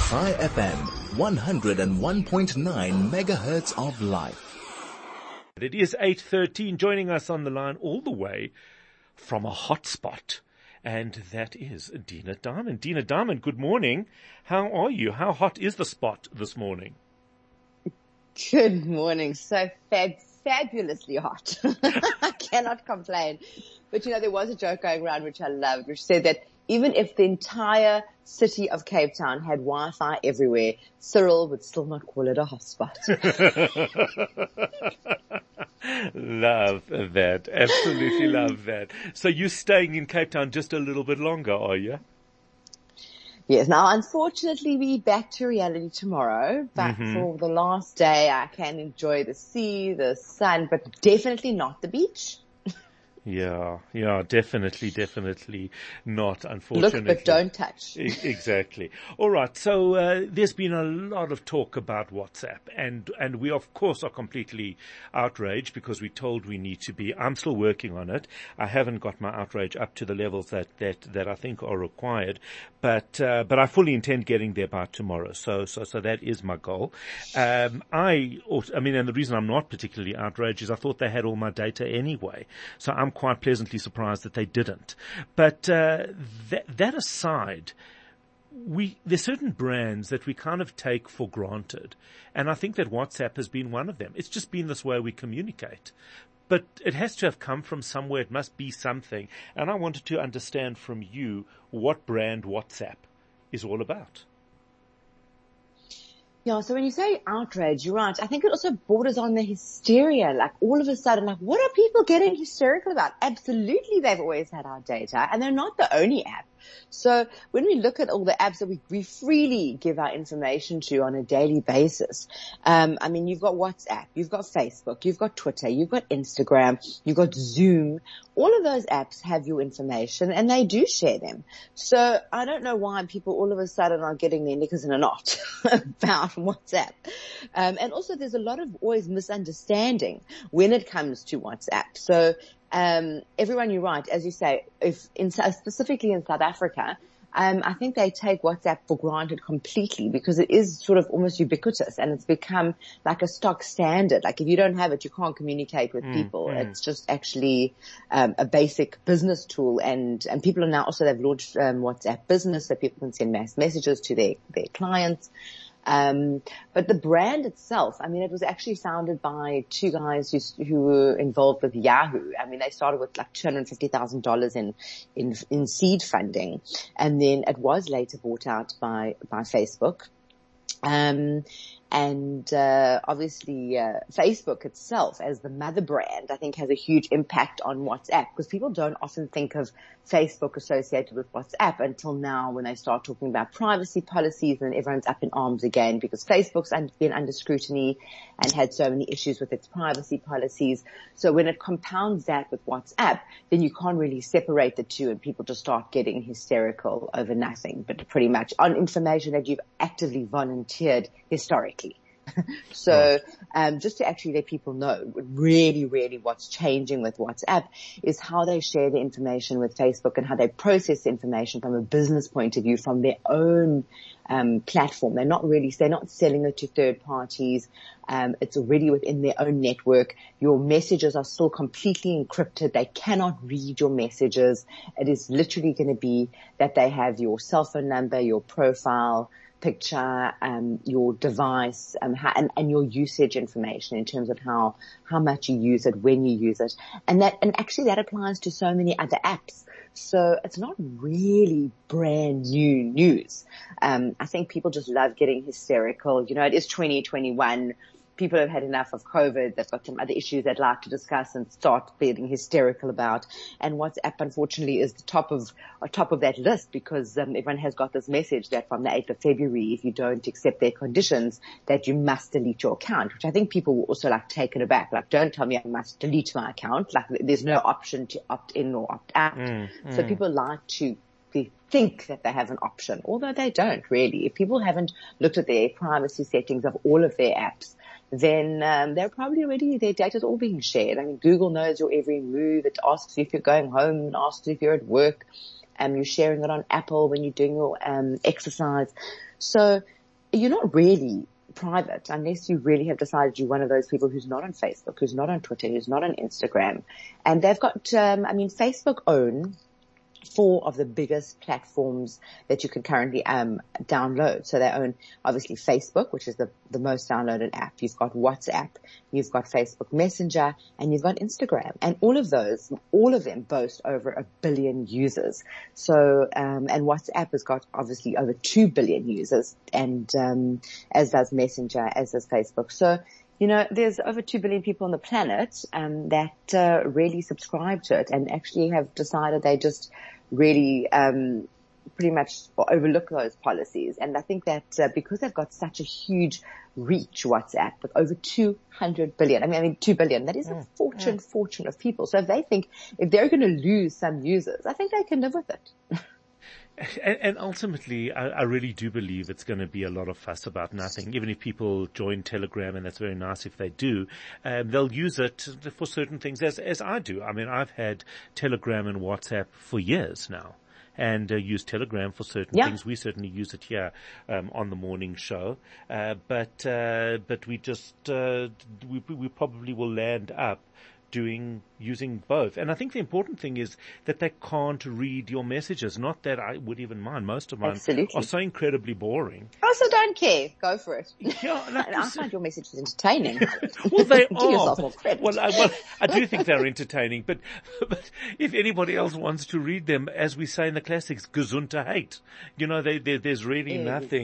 Chai FM, 101.9 megahertz of life. It is 8:13, joining us on the line all the way from a hotspot, and that is Dina Diamond. Dina Diamond, good morning. How are you? How hot is the spot this morning? Good morning. So fabulously hot. I cannot complain. But there was a joke going around which I loved, which said that even if the entire city of Cape Town had Wi-Fi everywhere, Cyril would still not call it a hotspot. Love that. Absolutely love that. So you're staying in Cape Town just a little bit longer, are you? Yes. Now, unfortunately, we're back to reality tomorrow, but for the last day, I can enjoy the sea, the sun, but definitely not the beach. Yeah, definitely not, unfortunately. Look, but don't touch. Exactly. All right. So, there's been a lot of talk about WhatsApp, and we of course are completely outraged because we're told we need to be. I'm still working on it. I haven't got my outrage up to the levels that I think are required, but I fully intend getting there by tomorrow. So that is my goal. And the reason I'm not particularly outraged is I thought they had all my data anyway. So I'm quite pleasantly surprised that they didn't. But that aside, there's certain brands that we kind of take for granted, and I think that WhatsApp has been one of them. It's just been this way we communicate. But it has to have come from somewhere. It must be something. And I wanted to understand from you what brand WhatsApp is all about. Yeah, so when you say outrage, you're right. I think it also borders on the hysteria. Like all of a sudden, what are people getting hysterical about? Absolutely, they've always had our data, and they're not the only app. So when we look at all the apps that we freely give our information to on a daily basis, you've got WhatsApp, you've got Facebook, you've got Twitter, you've got Instagram, you've got Zoom. All of those apps have your information and they do share them. So I don't know why people all of a sudden are getting their knickers in a knot about WhatsApp. And also there's a lot of always misunderstanding when it comes to WhatsApp. So everyone, you're right, as you say, specifically in South Africa, I think they take WhatsApp for granted completely because it is sort of almost ubiquitous and it's become like a stock standard. Like if you don't have it, you can't communicate with people. It's just actually a basic business tool, and people are now also, they've launched WhatsApp Business so people can send mass messages to their clients. But the brand itself, it was actually founded by two guys who were involved with Yahoo. They started with like $250,000 in seed funding, and then it was later bought out by Facebook. Obviously, Facebook itself as the mother brand, I think has a huge impact on WhatsApp because people don't often think of Facebook associated with WhatsApp until now when they start talking about privacy policies, and everyone's up in arms again because Facebook's been under scrutiny and had so many issues with its privacy policies. So when it compounds that with WhatsApp, then you can't really separate the two and people just start getting hysterical over nothing, but pretty much on information that you've actively volunteered historically. So, just to actually let people know really, really what's changing with WhatsApp is how they share the information with Facebook and how they process the information from a business point of view from their own platform. They're not selling it to third parties. It's already within their own network. Your messages are still completely encrypted. They cannot read your messages. It is literally going to be that they have your cell phone number, your profile picture, your device, and your usage information in terms of how much you use it, when you use it. And actually that applies to so many other apps. So it's not really brand new news. I think people just love getting hysterical. It is 2021. People have had enough of COVID. They've got some other issues they'd like to discuss and start feeling hysterical about. And WhatsApp, unfortunately, is the top of that list because everyone has got this message that from the 8th of February, if you don't accept their conditions, that you must delete your account, which I think people were also taken aback. Don't tell me I must delete my account. There's no option to opt in or opt out. So people like to think that they have an option, although they don't really. If people haven't looked at their privacy settings of all of their apps, then they're probably already, their data's all being shared. Google knows your every move. It asks you if you're going home and asks you if you're at work. You're sharing it on Apple when you're doing your exercise. So you're not really private unless you really have decided you're one of those people who's not on Facebook, who's not on Twitter, who's not on Instagram. And they've got, Facebook own 4 of the biggest platforms that you can currently download. So they own obviously Facebook, which is the most downloaded app. You've got WhatsApp, you've got Facebook Messenger, and you've got Instagram. And all of them boast over 1 billion users. So and WhatsApp has got obviously over 2 billion users, and as does Messenger, as does Facebook. So there's over 2 billion people on the planet that really subscribe to it and actually have decided they just really pretty much overlook those policies. And I think that because they've got such a huge reach, WhatsApp, with over 200 billion, 2 billion, that is a fortune of people. So if they're going to lose some users, I think they can live with it. And ultimately, I really do believe it's going to be a lot of fuss about nothing. Even if people join Telegram, and that's very nice if they do, they'll use it for certain things, as I do. I mean, I've had Telegram and WhatsApp for years now, and use Telegram for certain things. We certainly use it here on the morning show, but we just we probably will land up using both. And I think the important thing is that they can't read your messages. Not that I would even mind. Most of mine are so incredibly boring. I also don't care. Go for it. Yeah, and I find your messages entertaining. Well, they Give are. yourself more credit. Well, I do think they're entertaining, but if anybody else wants to read them, as we say in the classics, gesund to hate. There's really nothing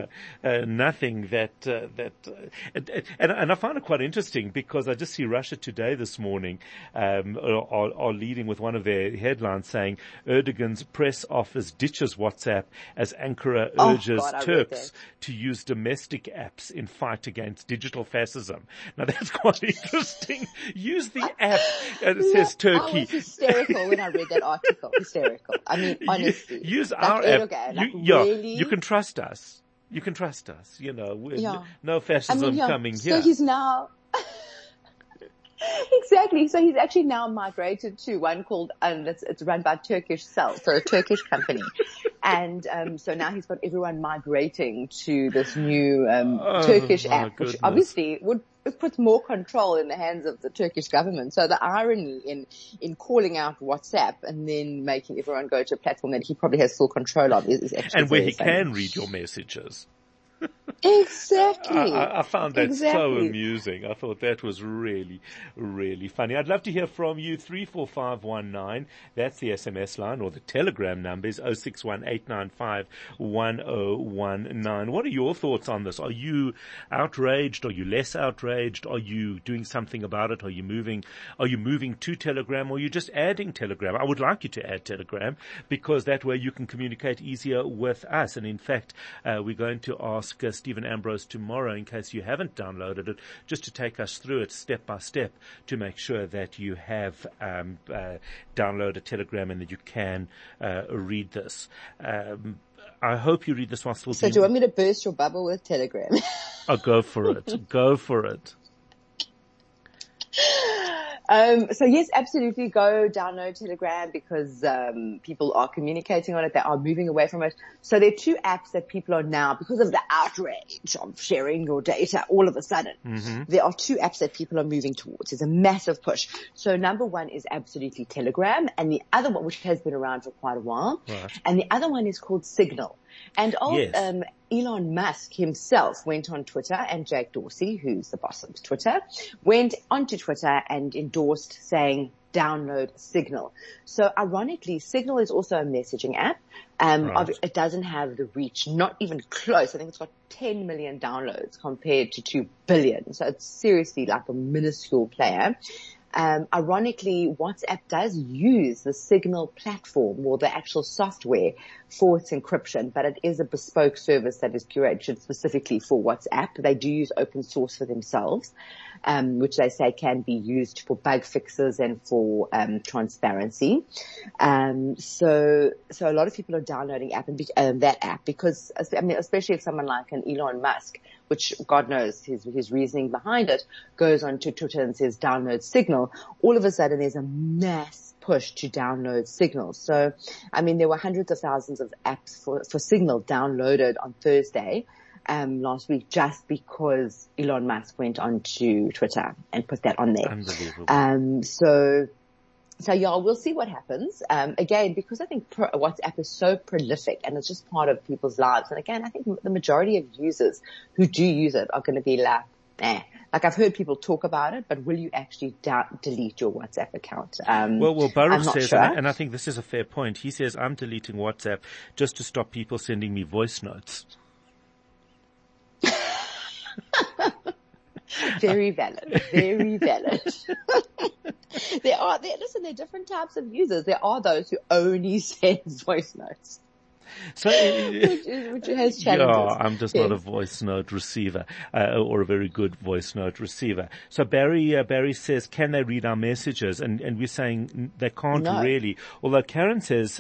that and I find it quite interesting because I just see Russia Today this morning are leading with one of their headlines saying Erdogan's press office ditches WhatsApp as Ankara urges Turks to use domestic apps in fight against digital fascism. Now that's quite interesting. Use the app. It says Turkey. I was hysterical when I read that article. Hysterical. I mean, honestly. Use our Erdogan, app. Really? You can trust us. You can trust us. No fascism coming here. So he's now... Exactly. So he's actually now migrated to one called, it's run by Turkish Cell, so a Turkish company. And, so now he's got everyone migrating to this new, Turkish app, which obviously it puts more control in the hands of the Turkish government. So the irony in calling out WhatsApp and then making everyone go to a platform that he probably has full control of is actually and where he can read your messages. Exactly. I found that so amusing. I thought that was really, really funny. I'd love to hear from you. 34519. That's the SMS line, or the Telegram number is 0618951019. What are your thoughts on this? Are you outraged? Are you less outraged? Are you doing something about it? Are you moving to Telegram, or are you just adding Telegram? I would like you to add Telegram because that way you can communicate easier with us. And in fact, we're going to ask Stephen Ambrose tomorrow, in case you haven't downloaded it, just to take us through it step by step to make sure that you have downloaded Telegram and that you can read this. I hope you read this while still. So do you want me to burst your bubble with Telegram? Oh, go for it. Go for it. So yes, absolutely go download Telegram because, people are communicating on it. They are moving away from it. So there are 2 apps that people are now, because of the outrage of sharing your data all of a sudden, there are 2 apps that people are moving towards. It's a massive push. So number 1 is absolutely Telegram, and the other one, which has been around for quite a while, and the other one is called Signal. And Elon Musk himself went on Twitter, and Jack Dorsey, who's the boss of Twitter, went onto Twitter and endorsed saying, download Signal. So ironically, Signal is also a messaging app. It doesn't have the reach, not even close. I think it's got 10 million downloads compared to 2 billion. So it's seriously like a minuscule player. Ironically, WhatsApp does use the Signal platform or the actual software for its encryption, but it is a bespoke service that is curated specifically for WhatsApp. They do use open source for themselves, which they say can be used for bug fixes and for transparency. So a lot of people are downloading that app because, especially if someone like an Elon Musk, which God knows his reasoning behind it, goes on to Twitter and says download Signal, all of a sudden there's a mass push to download Signal. So, there were hundreds of thousands of apps for Signal downloaded on Thursday. last week just because Elon Musk went onto Twitter and put that on there. Unbelievable. So yeah, we'll see what happens. Again, because I think WhatsApp is so prolific and it's just part of people's lives. And again, I think the majority of users who do use it are going to be like, like I've heard people talk about it, but will you actually delete your WhatsApp account? Well, Baruch says, sure. and I think this is a fair point. He says, I'm deleting WhatsApp just to stop people sending me voice notes. Very valid. Very valid. There are different types of users. There are those who only send voice notes. So, which has challenges. Yeah, I'm just not a voice note receiver, or a very good voice note receiver. So Barry says, can they read our messages? And we're saying they can't really. Although Karen says,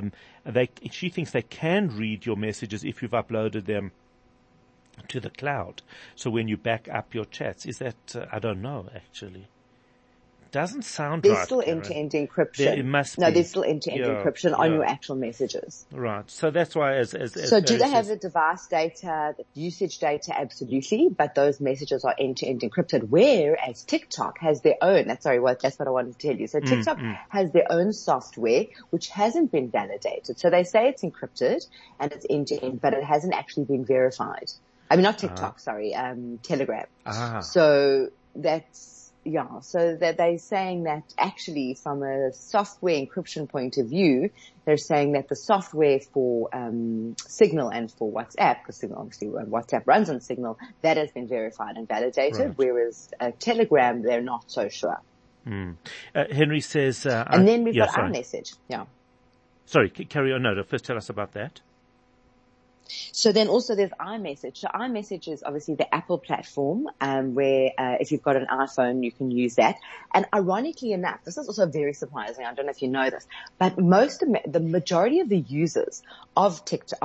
she thinks they can read your messages if you've uploaded them to the cloud. So when you back up your chats, is that, I don't know actually. Doesn't sound there's right. Still Karen. end-to-end encryption. It must no, be. there's still end-to-end encryption on your actual messages. Right. So that's why So do they have the device data, the usage data? Absolutely. But those messages are end-to-end encrypted, whereas TikTok has their own. That's what I wanted to tell you. So TikTok has their own software, which hasn't been validated. So they say it's encrypted and it's end-to-end, but it hasn't actually been verified. I mean, not TikTok, sorry, Telegram. So so that they're saying that actually from a software encryption point of view, they're saying that the software for Signal and for WhatsApp, because Signal obviously WhatsApp runs on Signal, that has been verified and validated, whereas Telegram, they're not so sure. Henry says... and then we've got iMessage. Yeah. Sorry, carry on. No, first tell us about that. So then also there's iMessage. So iMessage is obviously the Apple platform, where, if you've got an iPhone, you can use that. And ironically enough, this is also very surprising. I don't know if you know this, but the majority of the users of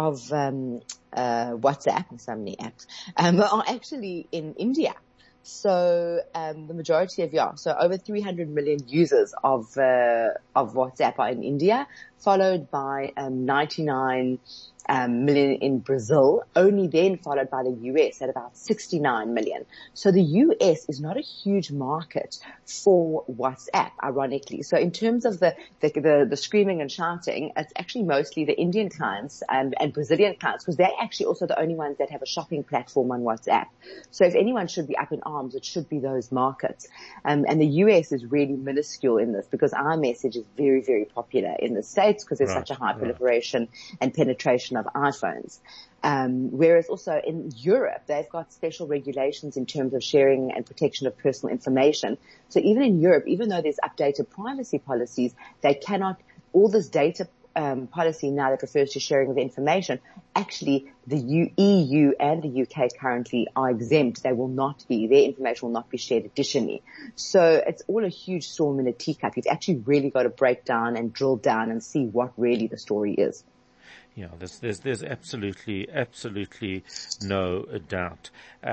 WhatsApp, and so many apps, are actually in India. So, the majority so over 300 million users of WhatsApp are in India, followed by, 99 million in Brazil, only then followed by the US at about 69 million. So the US is not a huge market for WhatsApp, ironically. So in terms of the screaming and shouting, it's actually mostly the Indian clients and Brazilian clients, because they're actually also the only ones that have a shopping platform on WhatsApp. So if anyone should be up in arms, it should be those markets. And the US is really minuscule in this, because iMessage is very, very popular in the States because there's such a high proliferation and penetration of iPhones. Whereas also in Europe, they've got special regulations in terms of sharing and protection of personal information. So even in Europe, even though there's updated privacy policies, they cannot, all this data policy now that refers to sharing of information, actually the EU and the UK currently are exempt. They will not be, their information will not be shared additionally. So it's all a huge storm in a teacup. You've actually really got to break down and drill down and see what really the story is. Yeah, there's absolutely no doubt.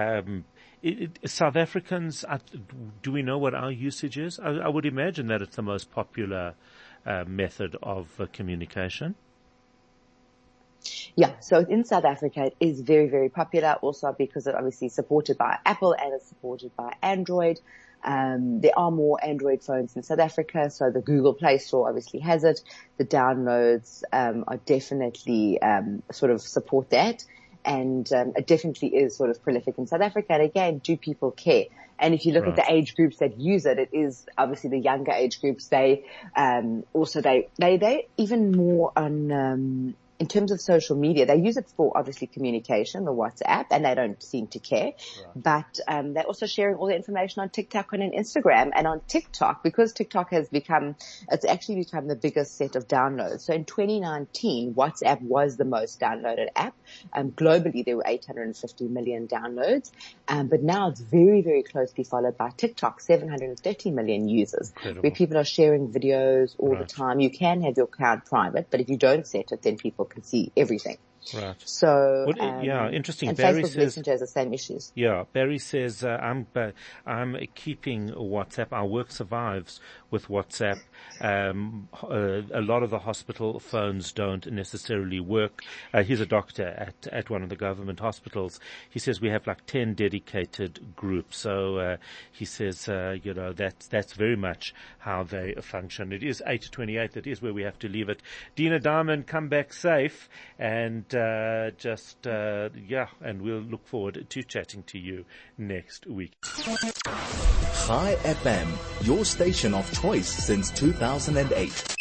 South Africans, do we know what our usage is? I would imagine that it's the most popular method of communication. Yeah, so in South Africa, it is very, very popular, also because it's obviously supported by Apple and it's supported by Android. There are more Android phones in South Africa, so the Google Play Store obviously has it. The downloads are definitely sort of support that, and it definitely is sort of prolific in South Africa. And again, do people care? And if you look at the age groups that use it, it is obviously the younger age groups. They also they even more on in terms of social media, they use it for obviously communication, the WhatsApp, and they don't seem to care. But they're also sharing all the information on TikTok and on Instagram. And on TikTok, because TikTok has it's actually become the biggest set of downloads. So in 2019, WhatsApp was the most downloaded app. Globally, there were 850 million downloads. But now it's very, very closely followed by TikTok, 730 million users. Incredible. Where people are sharing videos all the time. You can have your account private, but if you don't set it, then people can see everything. Right. So, interesting. And Barry Facebook says, Messenger has the same issues. Yeah, Barry says, I'm keeping WhatsApp. Our work survives with WhatsApp. A lot of the hospital phones don't necessarily work. He's a doctor at one of the government hospitals. He says we have like 10 dedicated groups. So, he says, that's very much how they function. It is 8:28. That is where we have to leave it. Dina Diamond, come back safe and, and we'll look forward to chatting to you next week. Chai FM, your station of choice since 2008.